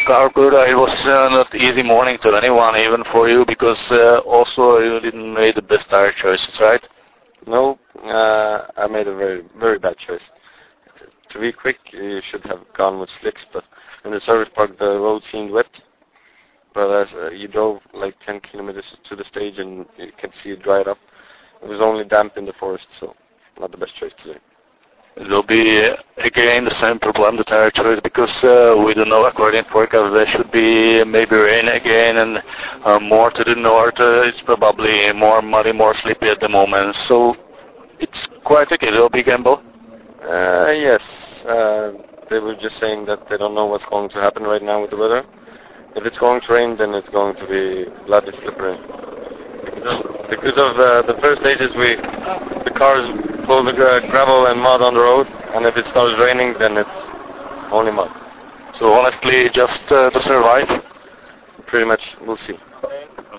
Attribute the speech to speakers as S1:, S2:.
S1: Arthur, it was not easy morning to anyone, even for you, because also you didn't make the best tire choices, right?
S2: No, I made a very, very bad choice. To be quick, you should have gone with slicks, but in the service park the road seemed wet. But as you drove like 10 kilometers to the stage and you can see it dried up, it was only damp in the forest, so not the best choice today.
S1: It will be again the same problem, the tire choice, because we don't know according to forecast there should be maybe rain again, and more to the north it's probably more muddy, more sleepy at the moment. So it's quite a little big gamble.
S2: Yes, they were just saying that they don't know what's going to happen right now with the weather. If it's going to rain, then it's going to be bloody slippery. Because of the first stages, the cars pull the gravel and mud on the road, and if it starts raining, then it's only mud.
S1: So honestly, just to survive?
S2: Pretty much, we'll see.